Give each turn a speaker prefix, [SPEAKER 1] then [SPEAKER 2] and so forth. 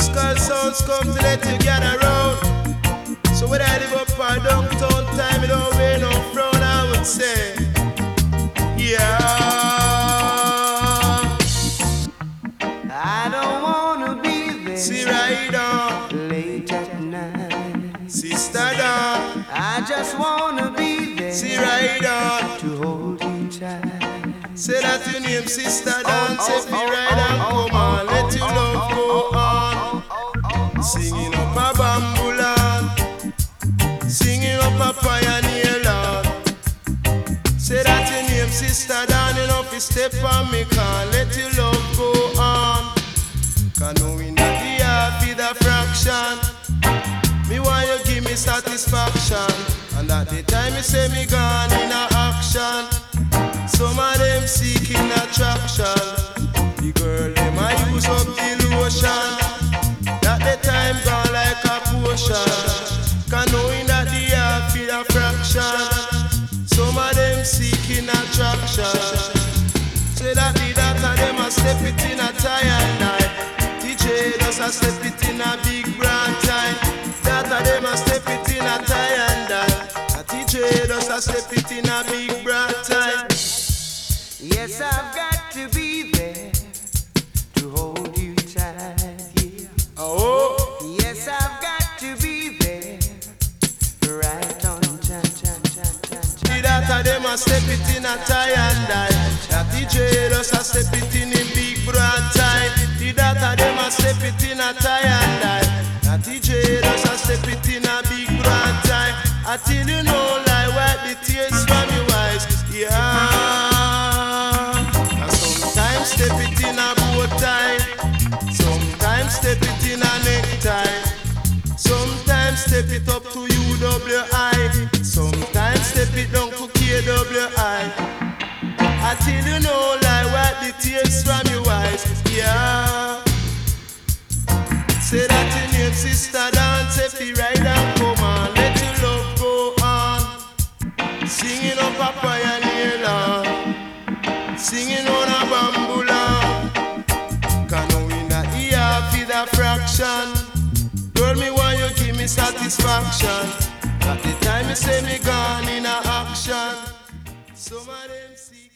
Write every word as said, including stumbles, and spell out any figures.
[SPEAKER 1] Cause sounds come to let you gather round. So whether I live up or downtown, time it don't wear no frown, I would say. Yeah.
[SPEAKER 2] I don't wanna be there.
[SPEAKER 1] See right on.
[SPEAKER 2] Late at night.
[SPEAKER 1] Sister down.
[SPEAKER 2] I just wanna be there.
[SPEAKER 1] See right on.
[SPEAKER 2] To hold you tight.
[SPEAKER 1] Say that your name, sister down. Say be right on, come on, let your love go on. Singing up a bamboo land, singing up a pioneer land. Say that your name, sister down. Enough is step on me, can't let your love go on. Cause knowing that the half is a fraction, me want you give me satisfaction. And at the time you say me gone in a action, some of them seeking attraction. The girl them I use up the lotion, that the time gone like a potion. Cause knowing that the half is a fraction, some of them seeking attraction. Say that the data them a step it in a tie and night. D J does a step it in a big brand time. Data them a step it in a tie and die. A D J does a step it in a big brand time.
[SPEAKER 2] Yes, I've got to be there to hold you tight, yeah.
[SPEAKER 1] Oh,
[SPEAKER 2] yes, I've got to be there, right on time, time, time, time, time.
[SPEAKER 1] the data them a step it in a tie and die. A D J does a step it in a big brand time. The data them a step it in a tie and die. A D J does a step it in a big brand time. Until you know like wipe the tears from your eyes, yeah. Step it in a bow tie, sometimes step it in a necktie, sometimes step it up to U W I, sometimes step it down to K W I. Until you know like wipe the tears from your eyes, yeah. Say that your name, sister dance, if you ride and come on, let your love go on. Singing up a pioneer land, singing on a bamboo land. Cause knowing that he half is a fraction, girl me want you give me satisfaction. At the time you say me gone in a action, some of them see